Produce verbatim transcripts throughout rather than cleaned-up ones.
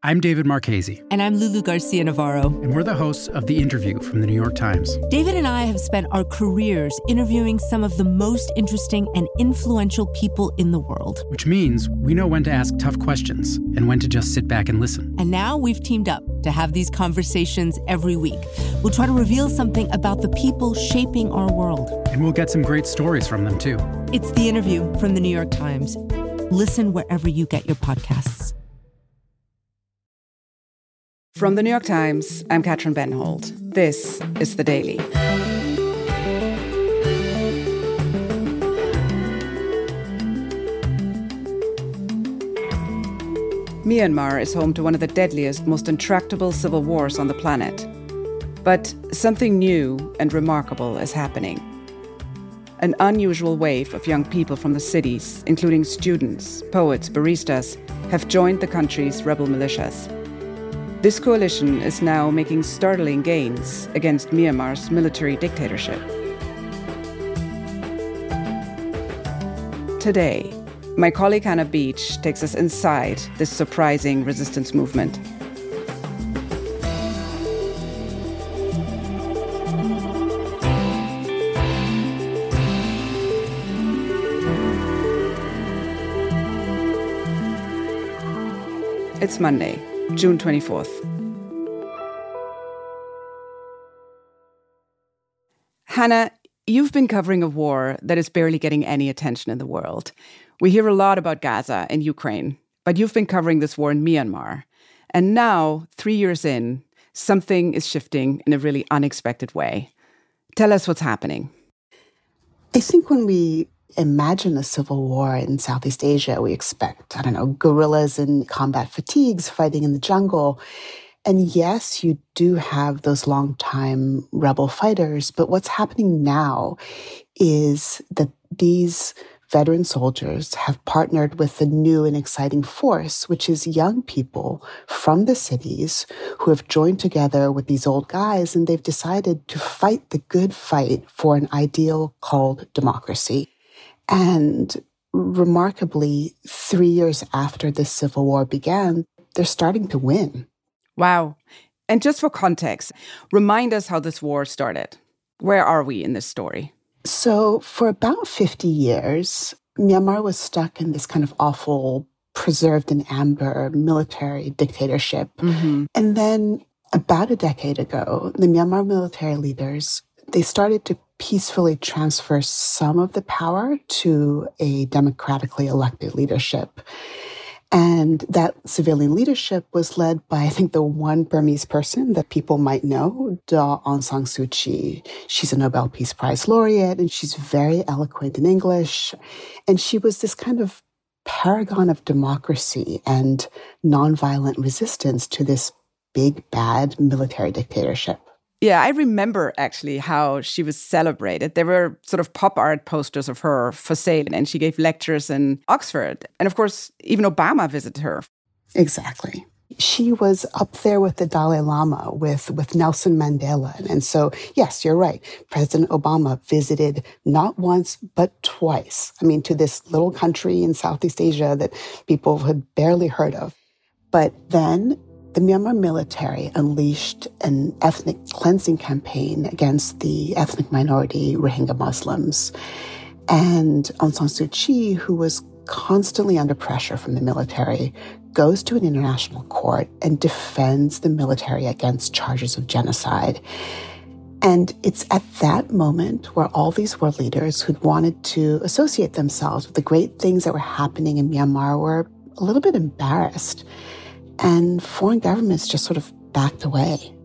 I'm David Marchese. And I'm Lulu Garcia-Navarro. And we're the hosts of The Interview from The New York Times. David and I have spent our careers interviewing some of the most interesting and influential people in the world. Which means we know when to ask tough questions and when to just sit back and listen. And now we've teamed up to have these conversations every week. We'll try to reveal something about the people shaping our world. And we'll get some great stories from them, too. It's The Interview from The New York Times. Listen wherever you get your podcasts. From The New York Times, I'm Katrin Benhold. This is The Daily. Myanmar is home to one of the deadliest, most intractable civil wars on the planet. But something new and remarkable is happening. An unusual wave of young people from the cities, including students, poets, baristas, have joined the country's rebel militias. This coalition is now making startling gains against Myanmar's military dictatorship. Today, my colleague Hannah Beach takes us inside this surprising resistance movement. It's Monday, June twenty-fourth. Hannah, you've been covering a war that is barely getting any attention in the world. We hear a lot about Gaza and Ukraine, but you've been covering this war in Myanmar. And now, three years in, something is shifting in a really unexpected way. Tell us what's happening. I think when we imagine a civil war in Southeast Asia, we expect, I don't know, guerrillas in combat fatigues fighting in the jungle. And yes, you do have those longtime rebel fighters, but what's happening now is that these veteran soldiers have partnered with a new and exciting force, which is young people from the cities who have joined together with these old guys, and they've decided to fight the good fight for an ideal called democracy. And remarkably, three years after the civil war began, they're starting to win. Wow. And just for context, remind us how this war started. Where are we in this story? So for about fifty years, Myanmar was stuck in this kind of awful, preserved in amber military dictatorship. Mm-hmm. And then about a decade ago, the Myanmar military leaders, they started to peacefully transfer some of the power to a democratically elected leadership. And that civilian leadership was led by, I think, the one Burmese person that people might know, Daw Aung San Suu Kyi. She's a Nobel Peace Prize laureate, and she's very eloquent in English. And she was this kind of paragon of democracy and nonviolent resistance to this big, bad military dictatorship. Yeah, I remember actually how she was celebrated. There were sort of pop art posters of her for sale, and she gave lectures in Oxford. And of course, even Obama visited her. Exactly. She was up there with the Dalai Lama, with, with Nelson Mandela. And so, yes, you're right. President Obama visited not once, but twice. I mean, to this little country in Southeast Asia that people had barely heard of. But then the Myanmar military unleashed an ethnic cleansing campaign against the ethnic minority Rohingya Muslims. And Aung San Suu Kyi, who was constantly under pressure from the military, goes to an international court and defends the military against charges of genocide. And it's at that moment where all these world leaders who'd wanted to associate themselves with the great things that were happening in Myanmar were a little bit embarrassed. And foreign governments just sort of backed away.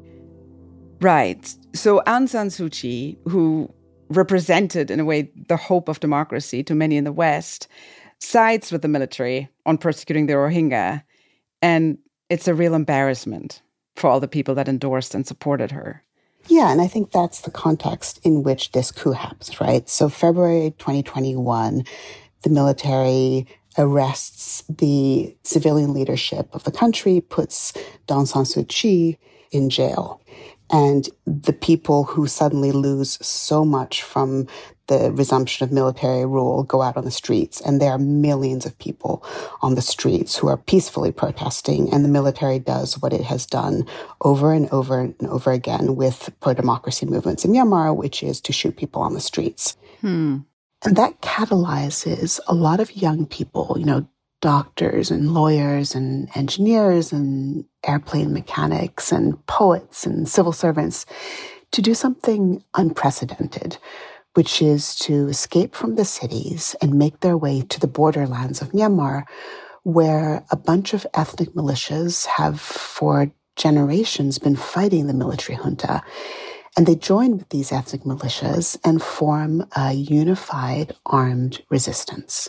Right. So Aung San Suu Kyi, who represented, in a way, the hope of democracy to many in the West, sides with the military on persecuting the Rohingya. And it's a real embarrassment for all the people that endorsed and supported her. Yeah, and I think that's the context in which this coup happens, right? So February twenty twenty-one, the military arrests the civilian leadership of the country, puts Aung San Suu Kyi in jail. And the people who suddenly lose so much from the resumption of military rule go out on the streets. And there are millions of people on the streets who are peacefully protesting. And the military does what it has done over and over and over again with pro-democracy movements in Myanmar, which is to shoot people on the streets. Hmm. And that catalyzes a lot of young people, you know, doctors and lawyers and engineers and airplane mechanics and poets and civil servants to do something unprecedented, which is to escape from the cities and make their way to the borderlands of Myanmar, where a bunch of ethnic militias have for generations been fighting the military junta. And they join with these ethnic militias and form a unified armed resistance.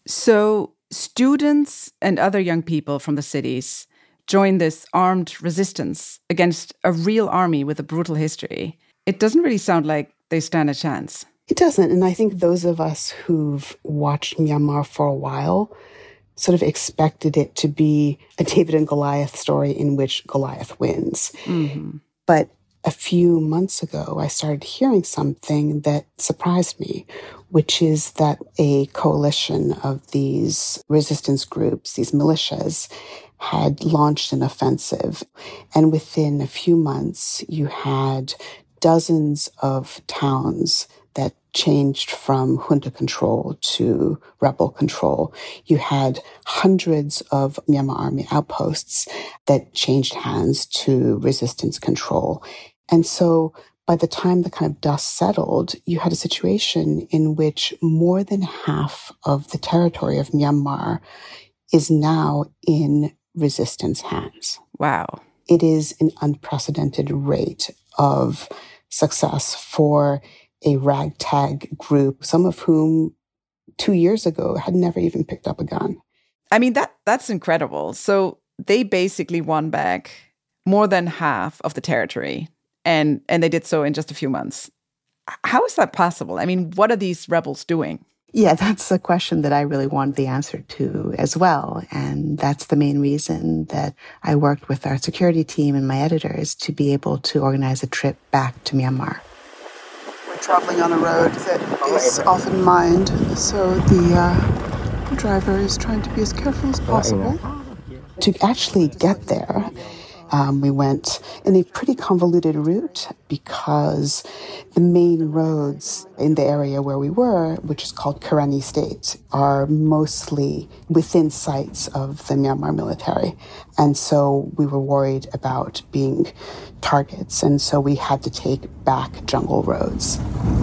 So students and other young people from the cities join this armed resistance against a real army with a brutal history. It doesn't really sound like they stand a chance. It doesn't. And I think those of us who've watched Myanmar for a while sort of expected it to be a David and Goliath story in which Goliath wins. Mm-hmm. But a few months ago, I started hearing something that surprised me, which is that a coalition of these resistance groups, these militias, had launched an offensive. And within a few months, you had dozens of towns that changed from junta control to rebel control. You had hundreds of Myanmar Army outposts that changed hands to resistance control. And so by the time the kind of dust settled, you had a situation in which more than half of the territory of Myanmar is now in resistance hands. Wow. It is an unprecedented rate of success for a ragtag group, some of whom two years ago had never even picked up a gun. I mean, that that's incredible. So they basically won back more than half of the territory, and and they did so in just a few months. How is that possible? I mean, what are these rebels doing? Yeah, that's a question that I really wanted the answer to as well. And that's the main reason that I worked with our security team and my editors to be able to organize a trip back to Myanmar. We're traveling on a road that is often mined, so the uh, driver is trying to be as careful as possible. To actually get there, Um, we went in a pretty convoluted route because the main roads in the area where we were, which is called Karenni State, are mostly within sights of the Myanmar military. And so we were worried about being targets. And so we had to take back jungle roads.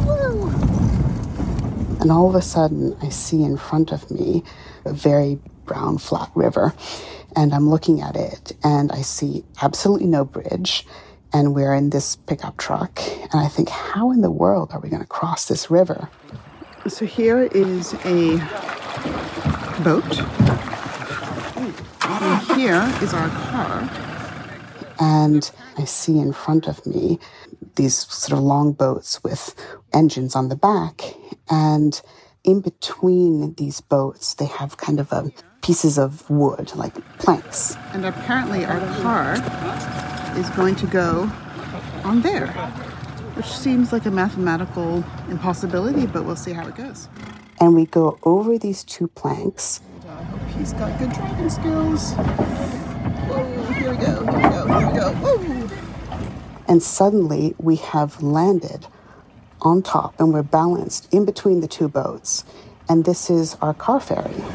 And all of a sudden, I see in front of me a very brown, flat river. And I'm looking at it, and I see absolutely no bridge. And we're in this pickup truck. And I think, how in the world are we going to cross this river? So here is a boat. And here is our car. And I see in front of me these sort of long boats with engines on the back. And in between these boats, they have kind of a pieces of wood, like planks. And apparently our car is going to go on there, which seems like a mathematical impossibility, but we'll see how it goes. And we go over these two planks. I hope he's got good driving skills. Whoa, here we go, here we go, here we go. Whoa. And suddenly we have landed on top, and we're balanced in between the two boats. And this is our car ferry.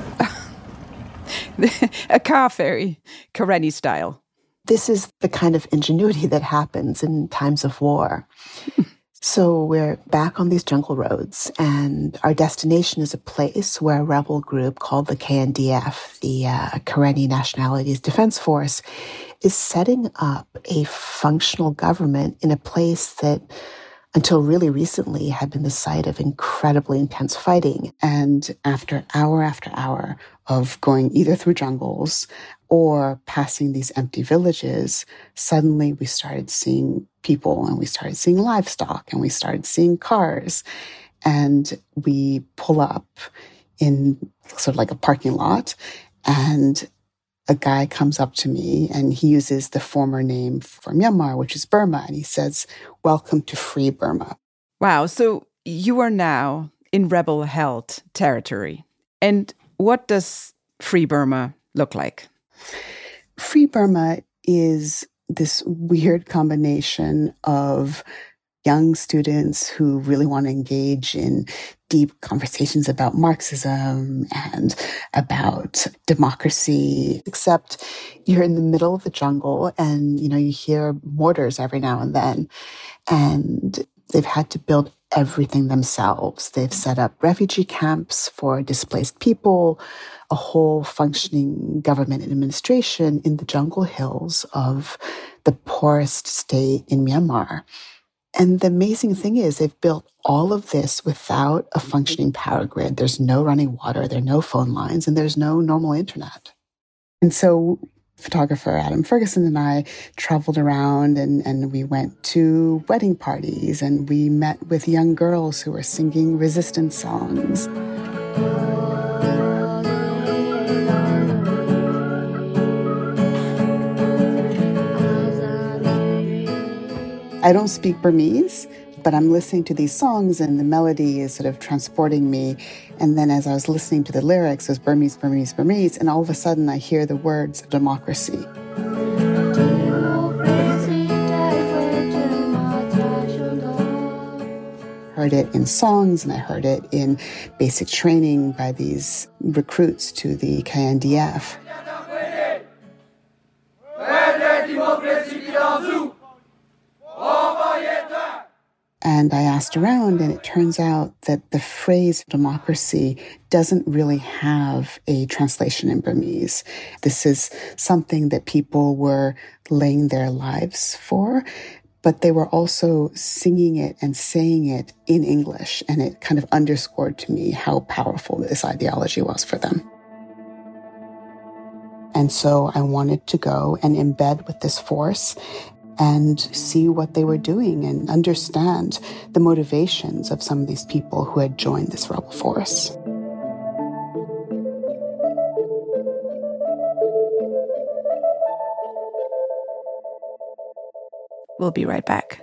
A car ferry, Karenni style. This is the kind of ingenuity that happens in times of war. So we're back on these jungle roads, and our destination is a place where a rebel group called the K N D F, the uh, Karenni Nationalities Defense Force, is setting up a functional government in a place that until really recently had been the site of incredibly intense fighting. And after hour after hour of going either through jungles or passing these empty villages, suddenly we started seeing people, and we started seeing livestock, and we started seeing cars. And we pull up in sort of like a parking lot, and a guy comes up to me and he uses the former name for Myanmar, which is Burma, and he says, "Welcome to free Burma." Wow, so you are now in rebel-held territory. And what does free Burma look like? Free Burma is this weird combination of young students who really want to engage in deep conversations about Marxism and about democracy, except you're in the middle of the jungle and, you know, you hear mortars every now and then. And they've had to build everything themselves. They've set up refugee camps for displaced people, a whole functioning government administration in the jungle hills of the poorest state in Myanmar. And the amazing thing is they've built all of this without a functioning power grid. There's no running water, there are no phone lines, and there's no normal internet. And so photographer Adam Ferguson and I traveled around and, and we went to wedding parties and we met with young girls who were singing resistance songs. I don't speak Burmese, but I'm listening to these songs and the melody is sort of transporting me. And then as I was listening to the lyrics, it was Burmese, Burmese, Burmese, and all of a sudden I hear the words democracy. Heard it in songs and I heard it in basic training by these recruits to the K N D F. And I asked around, and it turns out that the phrase democracy doesn't really have a translation in Burmese. This is something that people were laying their lives for, but they were also singing it and saying it in English, and it kind of underscored to me how powerful this ideology was for them. And so I wanted to go and embed with this force and see what they were doing and understand the motivations of some of these people who had joined this rebel force. We'll be right back.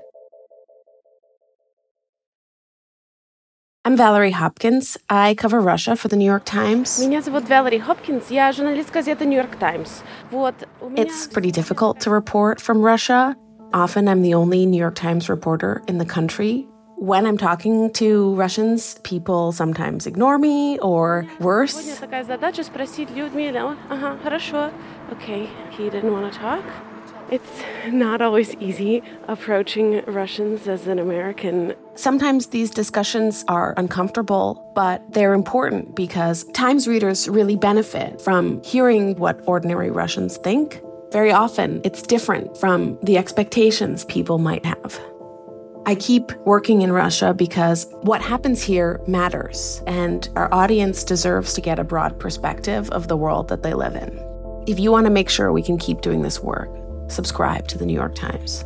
I'm Valerie Hopkins. I cover Russia for the New York Times. Меня зовут Valerie Hopkins. Я журналист газеты New York Times. Вот, It's pretty difficult to report from Russia. Often I'm the only New York Times reporter in the country. When I'm talking to Russians, people sometimes ignore me or worse. Сегодня такая задача спросить Людмила. Ага, хорошо. Okay, he didn't want to talk. It's not always easy approaching Russians as an American. Sometimes these discussions are uncomfortable, but they're important because Times readers really benefit from hearing what ordinary Russians think. Very often, it's different from the expectations people might have. I keep working in Russia because what happens here matters, and our audience deserves to get a broad perspective of the world that they live in. If you want to make sure we can keep doing this work, subscribe to the New York Times.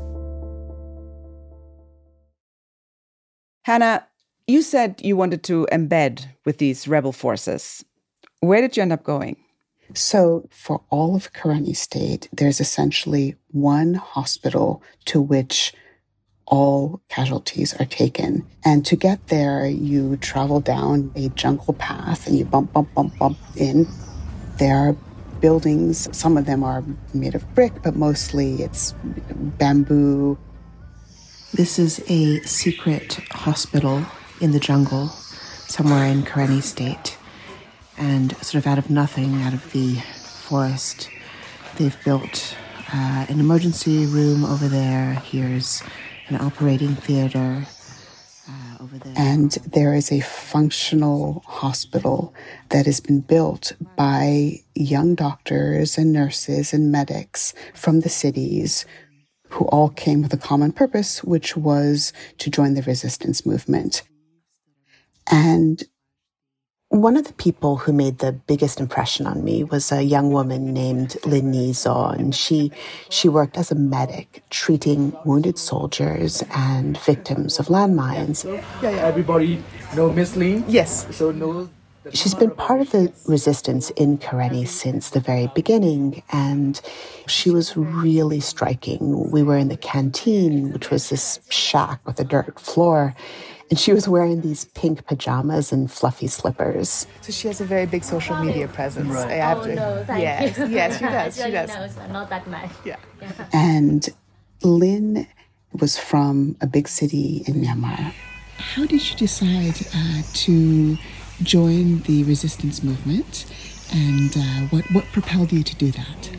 Hannah, you said you wanted to embed with these rebel forces. Where did you end up going? So for all of Karenni State, there's essentially one hospital to which all casualties are taken. And to get there, you travel down a jungle path and you bump, bump, bump, bump in. There are buildings. Some of them are made of brick, but mostly it's bamboo. This is a secret hospital in the jungle somewhere in Karenni State. And sort of out of nothing, out of the forest, they've built uh, an emergency room over there. Here's an operating theater uh, over there. And there is a functional hospital that has been built by young doctors and nurses and medics from the cities who all came with a common purpose, which was to join the resistance movement. And one of the people who made the biggest impression on me was a young woman named Lin Nizo, and she she worked as a medic treating wounded soldiers and victims of landmines. Yeah, yeah, everybody know Miss Lin? Yes. So know She's been part of the resistance in Karenni since the very beginning, and she was really striking. We were in the canteen, which was this shack with a dirt floor, and she was wearing these pink pajamas and fluffy slippers. So she has a very big social media presence. Right. I have oh, to, no, thank yes, you. yes, she does, she does. No, so not that much. Yeah. yeah. And Lynn was from a big city in Myanmar. How did you decide uh, to join the resistance movement, and uh, what, what propelled you to do that?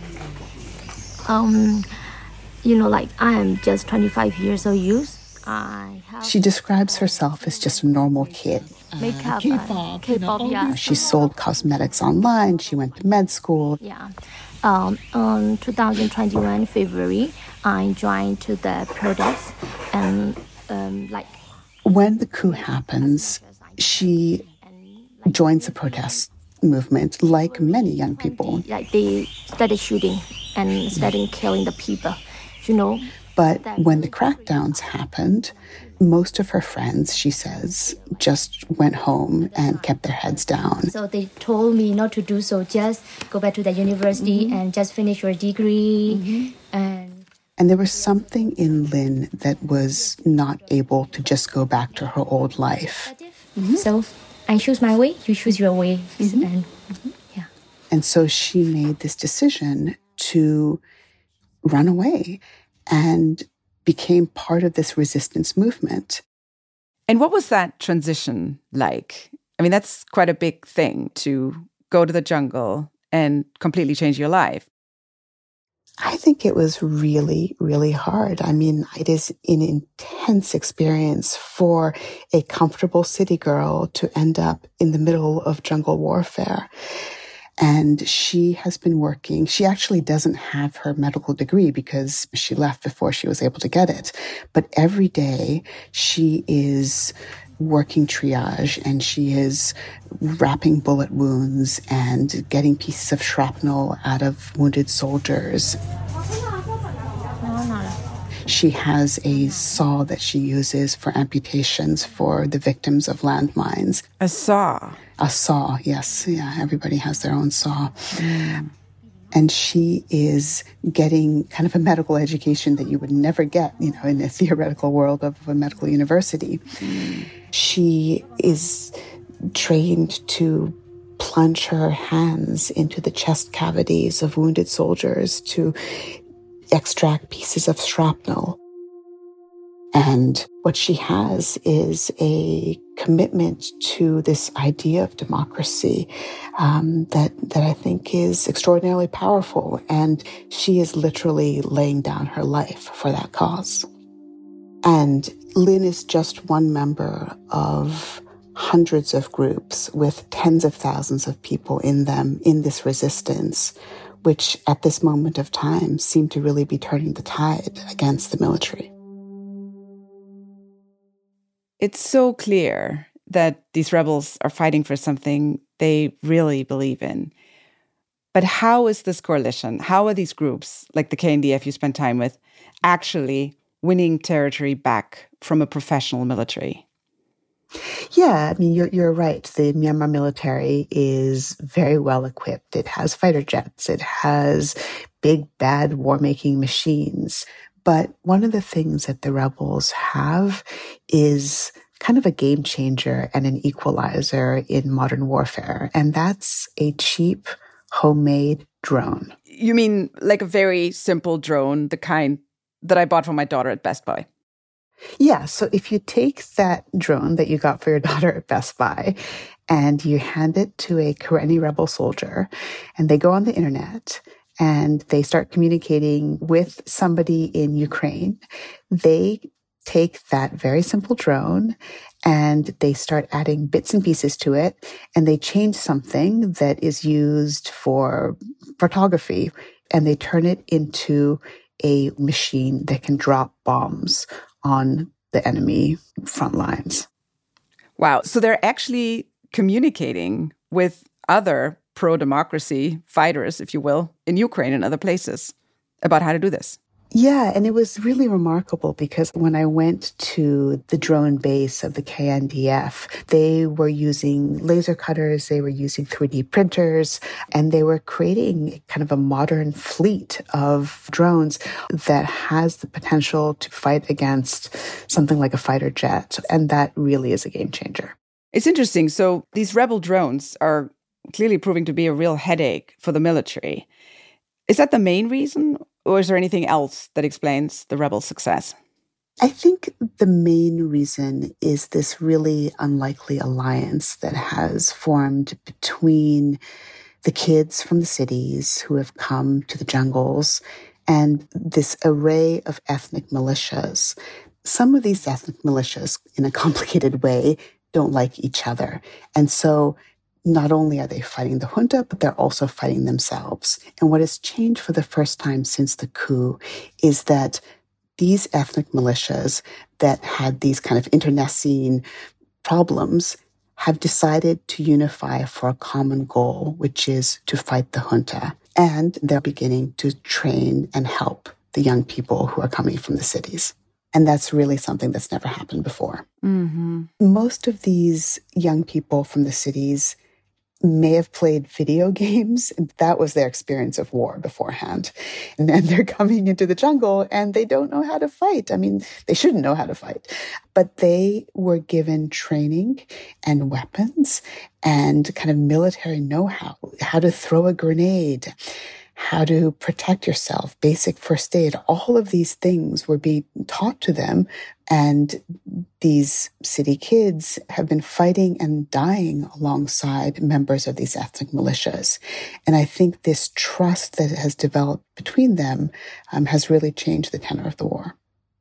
Um, you know, like I am just twenty-five years old youth. I have She describes herself as just a normal kid. makeup, K-pop, uh, K-pop, you know, yeah. She sold cosmetics online. She went to med school. Yeah. Um, on two thousand twenty-one February, I joined to the protest, and um, like When the coup happens, she joins the protest movement like many young people. like they started shooting and started killing the people, you know. But when the crackdowns happened, most of her friends, she says, just went home and kept their heads down. So they told me not to do so, just go back to the university mm-hmm. and just finish your degree. Mm-hmm. And And there was something in Lynn that was not able to just go back to her old life. Mm-hmm. So I choose my way, you choose your way. Mm-hmm. And mm-hmm. yeah. And so she made this decision to run away and became part of this resistance movement. And what was that transition like? I mean, that's quite a big thing, to go to the jungle and completely change your life. I think it was really, really hard. I mean, it is an intense experience for a comfortable city girl to end up in the middle of jungle warfare. And she has been working. She actually doesn't have her medical degree because she left before she was able to get it. But every day she is working triage, and she is wrapping bullet wounds and getting pieces of shrapnel out of wounded soldiers. She has a saw that she uses for amputations for the victims of landmines. A saw? A saw, yes. Yeah, everybody has their own saw. Mm. And she is getting kind of a medical education that you would never get, you know, in the theoretical world of a medical university. Mm. She is trained to plunge her hands into the chest cavities of wounded soldiers to extract pieces of shrapnel. And what she has is a commitment to this idea of democracy um, that that I think is extraordinarily powerful. And she is literally laying down her life for that cause. And Lynn is just one member of hundreds of groups with tens of thousands of people in them in this resistance, which at this moment of time seem to really be turning the tide against the military. It's so clear that these rebels are fighting for something they really believe in. But how is this coalition, how are these groups, like the K N D F you spent time with, actually winning territory back from a professional military? Yeah, I mean, you're, you're right. The Myanmar military is very well equipped. It has fighter jets. It has big, bad war-making machines. But one of the things that the rebels have is kind of a game changer and an equalizer in modern warfare. And that's a cheap, homemade drone. You mean like a very simple drone, the kind that I bought for my daughter at Best Buy? Yeah, so if you take that drone that you got for your daughter at Best Buy and you hand it to a Karenni rebel soldier, and they go on the internet and they start communicating with somebody in Ukraine, they take that very simple drone and they start adding bits and pieces to it, and they change something that is used for photography, and they turn it into a machine that can drop bombs on the enemy front lines. Wow. So they're actually communicating with other pro-democracy fighters, if you will, in Ukraine and other places about how to do this. Yeah, and it was really remarkable because when I went to the drone base of the K N D F, they were using laser cutters, they were using three D printers, and they were creating kind of a modern fleet of drones that has the potential to fight against something like a fighter jet. And that really is a game changer. It's interesting. So these rebel drones are clearly proving to be a real headache for the military. Is that the main reason? Or is there anything else that explains the rebel success? I think the main reason is this really unlikely alliance that has formed between the kids from the cities who have come to the jungles and this array of ethnic militias. Some of these ethnic militias, in a complicated way, don't like each other. And so not only are they fighting the junta, but they're also fighting themselves. And what has changed for the first time since the coup is that these ethnic militias that had these kind of internecine problems have decided to unify for a common goal, which is to fight the junta. And they're beginning to train and help the young people who are coming from the cities. And that's really something that's never happened before. Mm-hmm. Most of these young people from the cities may have played video games. That was their experience of war beforehand. And then they're coming into the jungle and they don't know how to fight. I mean, they shouldn't know how to fight. But they were given training and weapons and kind of military know-how, how to throw a grenade, how to protect yourself, basic first aid. All of these things were being taught to them. And these city kids have been fighting and dying alongside members of these ethnic militias. And I think this trust that has developed between them um, has really changed the tenor of the war.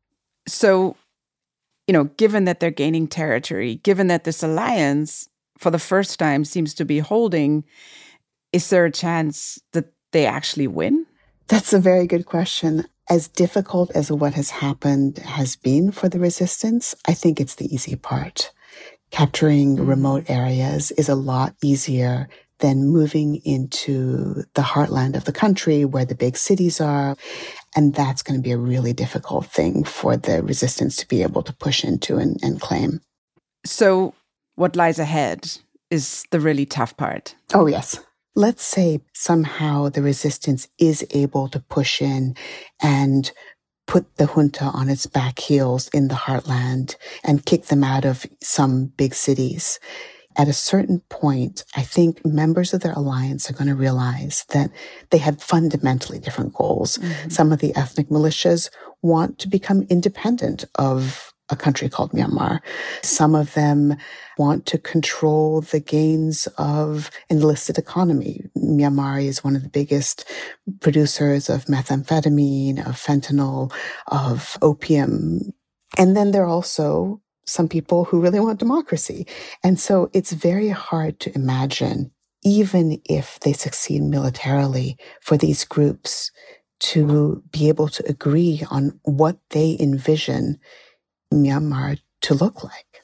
So, you know, given that they're gaining territory, given that this alliance for the first time seems to be holding, is there a chance that they actually win? That's a very good question. As difficult as what has happened has been for the resistance, I think it's the easy part. Capturing mm-hmm. remote areas is a lot easier than moving into the heartland of the country where the big cities are. And that's going to be a really difficult thing for the resistance to be able to push into and, and claim. So what lies ahead is the really tough part. Oh, yes. Let's say somehow the resistance is able to push in and put the junta on its back heels in the heartland and kick them out of some big cities. At a certain point, I think members of their alliance are going to realize that they have fundamentally different goals. Mm-hmm. Some of the ethnic militias want to become independent of a country called Myanmar. Some of them want to control the gains of an illicit economy. Myanmar is one of the biggest producers of methamphetamine, of fentanyl, of opium. And then there are also some people who really want democracy. And so it's very hard to imagine, even if they succeed militarily, for these groups to be able to agree on what they envision Myanmar to look like.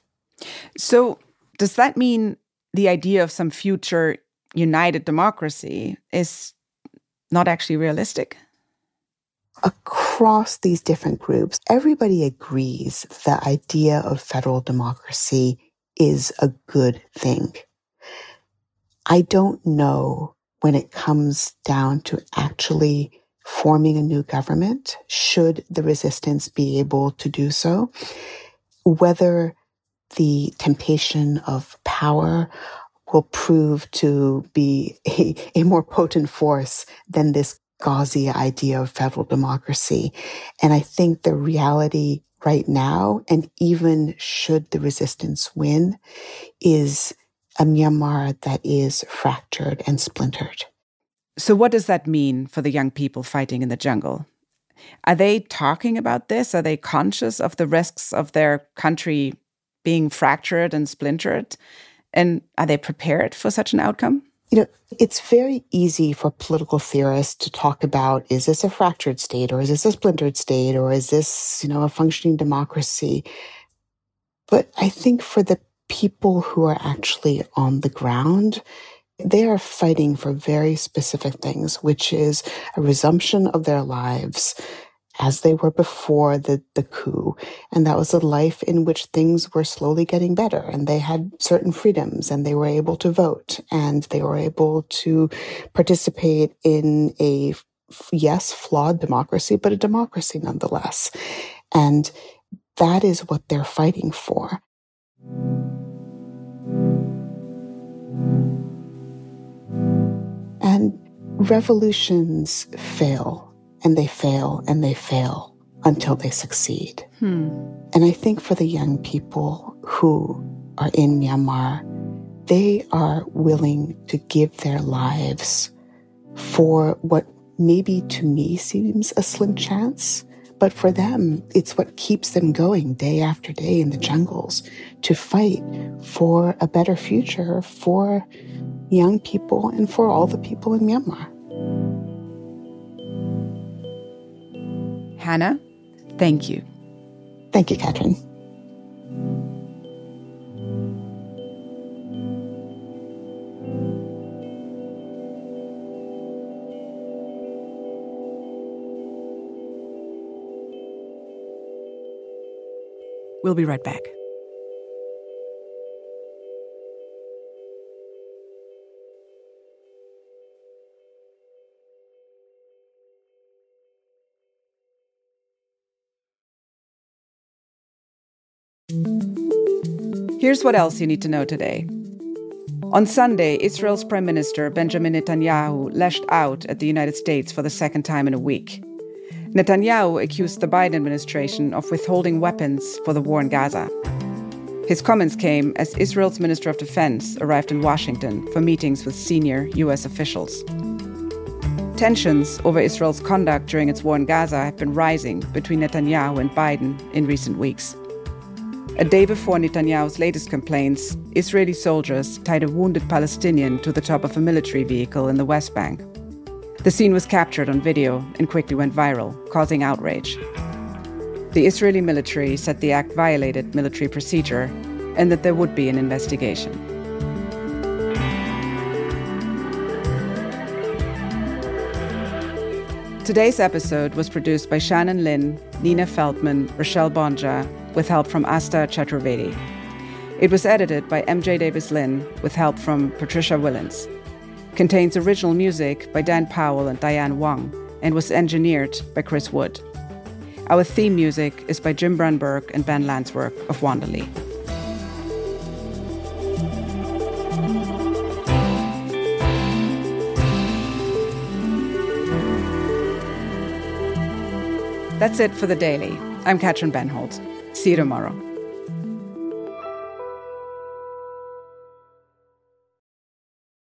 So does that mean the idea of some future united democracy is not actually realistic? Across these different groups, everybody agrees the idea of federal democracy is a good thing. I don't know when it comes down to actually forming a new government, should the resistance be able to do so, whether the temptation of power will prove to be a, a more potent force than this gauzy idea of federal democracy. And I think the reality right now, and even should the resistance win, is a Myanmar that is fractured and splintered. So what does that mean for the young people fighting in the jungle? Are they talking about this? Are they conscious of the risks of their country being fractured and splintered? And are they prepared for such an outcome? You know, it's very easy for political theorists to talk about, is this a fractured state, or is this a splintered state, or is this, you know, a functioning democracy? But I think for the people who are actually on the ground, they are fighting for very specific things, which is a resumption of their lives as they were before the, the coup. And that was a life in which things were slowly getting better, and they had certain freedoms, and they were able to vote, and they were able to participate in a, yes, flawed democracy, but a democracy nonetheless. And that is what they're fighting for. And revolutions fail. And they fail, and they fail until they succeed. Hmm. And I think for the young people who are in Myanmar, they are willing to give their lives for what maybe to me seems a slim chance, but for them, it's what keeps them going day after day in the jungles to fight for a better future for young people and for all the people in Myanmar. Hannah, thank you. Thank you, Katrin. We'll be right back. Here's what else you need to know today. On Sunday, Israel's Prime Minister Benjamin Netanyahu lashed out at the United States for the second time in a week. Netanyahu accused the Biden administration of withholding weapons for the war in Gaza. His comments came as Israel's Minister of Defense arrived in Washington for meetings with senior U S officials. Tensions over Israel's conduct during its war in Gaza have been rising between Netanyahu and Biden in recent weeks. A day before Netanyahu's latest complaints, Israeli soldiers tied a wounded Palestinian to the top of a military vehicle in the West Bank. The scene was captured on video and quickly went viral, causing outrage. The Israeli military said the act violated military procedure and that there would be an investigation. Today's episode was produced by Shannon Lin, Nina Feldman, Rochelle Bonja, with help from Asta Chaturvedi. It was edited by M J Davis Lin, with help from Patricia Willens. Contains original music by Dan Powell and Diane Wang, and was engineered by Chris Wood. Our theme music is by Jim Brunberg and Ben Landswork of Wanderly. That's it for The Daily. I'm Katrin Benholt. See you tomorrow.